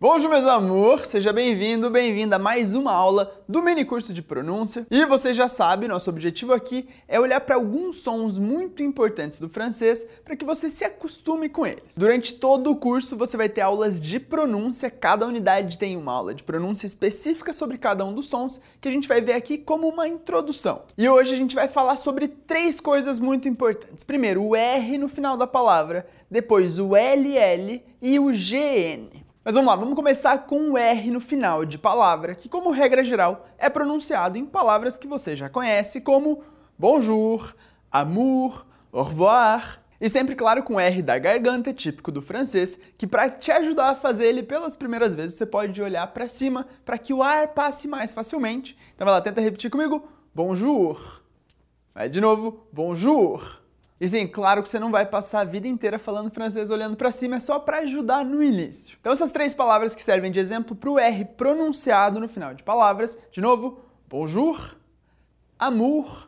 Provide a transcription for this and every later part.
Bonjour, meus amores! Seja bem-vindo, bem-vinda a mais uma aula do mini curso de pronúncia. E você já sabe, nosso objetivo aqui é olhar para alguns sons muito importantes do francês para que você se acostume com eles. Durante todo o curso você vai ter aulas de pronúncia, cada unidade tem uma aula de pronúncia específica sobre cada um dos sons que a gente vai ver aqui como uma introdução. E hoje a gente vai falar sobre três coisas muito importantes. Primeiro, o R no final da palavra, depois o LL e o GN. Mas vamos lá, vamos começar com o R no final de palavra, que como regra geral é pronunciado em palavras que você já conhece, como bonjour, amour, au revoir. E sempre, claro, com R da garganta, típico do francês, que para te ajudar a fazer ele pelas primeiras vezes, você pode olhar para cima para que o ar passe mais facilmente. Então vai lá, tenta repetir comigo, bonjour. Vai de novo, bonjour. E sim, claro que você não vai passar a vida inteira falando francês olhando para cima, é só para ajudar no início. Então essas três palavras que servem de exemplo para o R pronunciado no final de palavras, de novo, bonjour, amour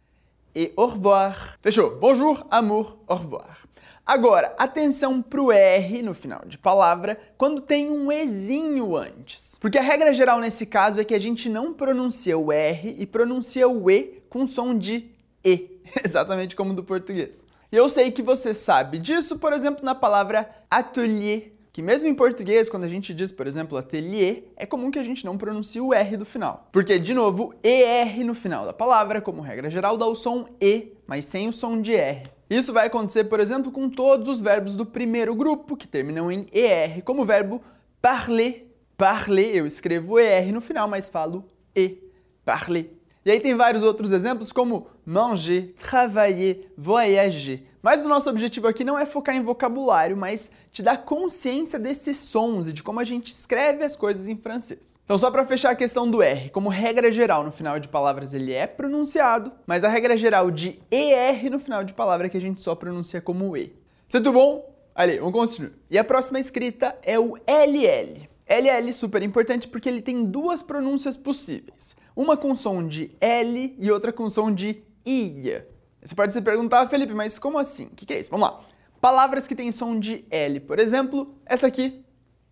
e au revoir. Fechou? Bonjour, amour, au revoir. Agora, atenção para o R no final de palavra quando tem um Ezinho antes. Porque a regra geral nesse caso é que a gente não pronuncia o R e pronuncia o E com som de E. Exatamente como do português. E eu sei que você sabe disso, por exemplo, na palavra atelier, que mesmo em português, quando a gente diz, por exemplo, atelier, é comum que a gente não pronuncie o R do final. Porque, de novo, ER no final da palavra, como regra geral, dá o som E, mas sem o som de R. Isso vai acontecer, por exemplo, com todos os verbos do primeiro grupo, que terminam em ER, como o verbo parler. Parler, eu escrevo ER no final, mas falo E. Parler. E aí tem vários outros exemplos como manger, travailler, voyager. Mas o nosso objetivo aqui não é focar em vocabulário, mas te dar consciência desses sons e de como a gente escreve as coisas em francês. Então só para fechar a questão do R, como regra geral no final de palavras ele é pronunciado, mas a regra geral de ER no final de palavra é que a gente só pronuncia como E. Certo bom? Allez, vamos continuar. E a próxima escrita é o LL. LL super importante porque ele tem duas pronúncias possíveis. Uma com som de L e outra com som de I. Você pode se perguntar, Felipe, mas como assim? O que é isso? Vamos lá. Palavras que têm som de L, por exemplo, essa aqui,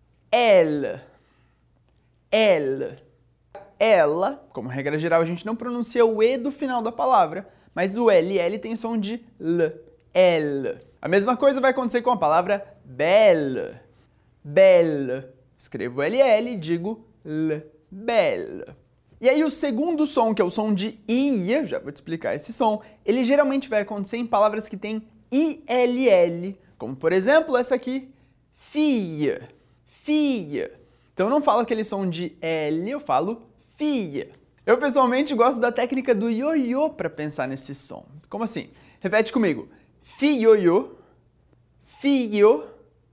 elle. Elle. Ela, como regra geral, a gente não pronuncia o E do final da palavra, mas o LL tem som de L. Elle. A mesma coisa vai acontecer com a palavra belle. Belle. Escrevo LL e digo L. Belle. E aí o segundo som, que é o som de I, eu já vou te explicar esse som, ele geralmente vai acontecer em palavras que têm ILL, como por exemplo essa aqui, fille, fille. Então eu não falo aquele som de L, eu falo fille. Eu pessoalmente gosto da técnica do ioiô para pensar nesse som. Como assim? Repete comigo. Fille-ioiô, fille,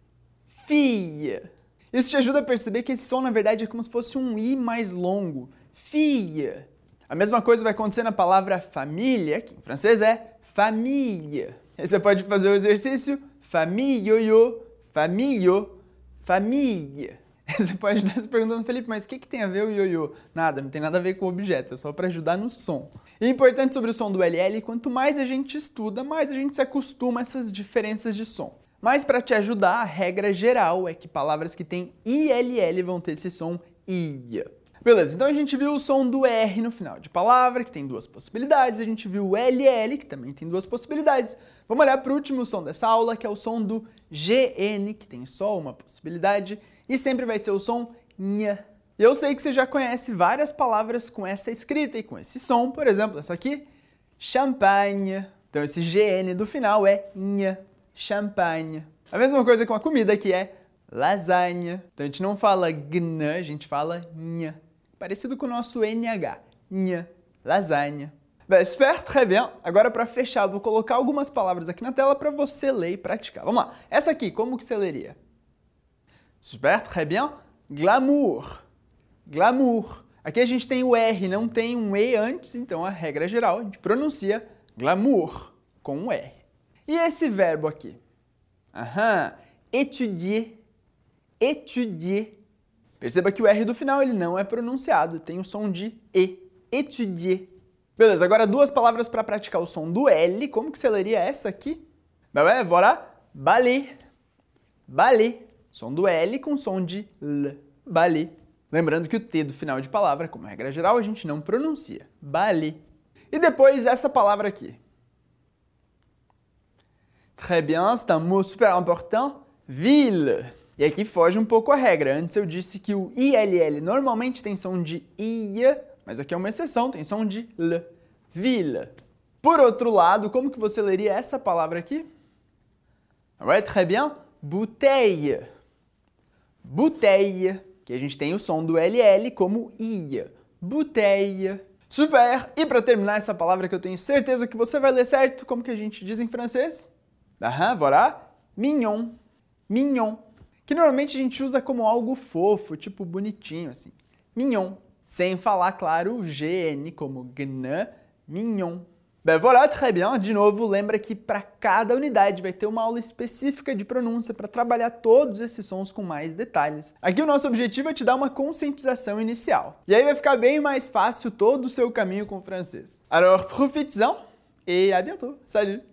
fille. Isso te ajuda a perceber que esse som, na verdade, é como se fosse um I mais longo. Fille. A mesma coisa vai acontecer na palavra família, que em francês é famille. Aí você pode fazer o exercício famille, ioiô, famille, famille. Você pode estar se perguntando, Felipe, mas o que tem a ver o ioiô? Nada, não tem nada a ver com o objeto, é só para ajudar no som. E importante sobre o som do LL, quanto mais a gente estuda, mais a gente se acostuma a essas diferenças de som. Mas para te ajudar, a regra geral é que palavras que têm ILL vão ter esse som I. Beleza, então a gente viu o som do R no final de palavra, que tem duas possibilidades. A gente viu o LL, que também tem duas possibilidades. Vamos olhar para o último som dessa aula, que é o som do GN, que tem só uma possibilidade. E sempre vai ser o som NH. E eu sei que você já conhece várias palavras com essa escrita e com esse som. Por exemplo, essa aqui, champagne. Então esse GN do final é NH. Champagne. A mesma coisa com a comida, que é lasanha. Então a gente não fala gn, a gente fala nha. Parecido com o nosso NH. Nha. Lasanha. Bem, super, très bien. Agora para fechar, eu vou colocar algumas palavras aqui na tela para você ler e praticar. Vamos lá. Essa aqui, como que você leria? Super, très bien. Glamour. Glamour. Aqui a gente tem o R, não tem um E antes, então a regra geral, a gente pronuncia glamour com um R. E esse verbo aqui? Étudier. Étudier. Perceba que o R do final ele não é pronunciado, tem o som de E. Étudier. Beleza, agora duas palavras para praticar o som do L. Como que você leria essa aqui? Ben ouais, voilà. Balai. Balai. som do L com som de L. Balé. Lembrando que o T do final de palavra, como regra geral, a gente não pronuncia. Balé. E depois essa palavra aqui. Très bien, c'est un mot super important. Ville. E aqui foge um pouco a regra. Antes eu disse que o ILL normalmente tem som de I, mas aqui é uma exceção, tem som de L. Ville. Por outro lado, como que você leria essa palavra aqui? Ouais, très bien. Bouteille. Bouteille. Que a gente tem o som do LL como I. Bouteille. Super! E para terminar essa palavra que eu tenho certeza que você vai ler certo, como que a gente diz em francês? Voilà. Mignon. Mignon. Que normalmente a gente usa como algo fofo, tipo bonitinho, assim. Mignon. Sem falar, claro, o GN como GN. Mignon. Voilà, très bien. De novo, lembra que para cada unidade vai ter uma aula específica de pronúncia para trabalhar todos esses sons com mais detalhes. Aqui o nosso objetivo é te dar uma conscientização inicial. E aí vai ficar bem mais fácil todo o seu caminho com o francês. Alors, profites-en et à bientôt. Salut!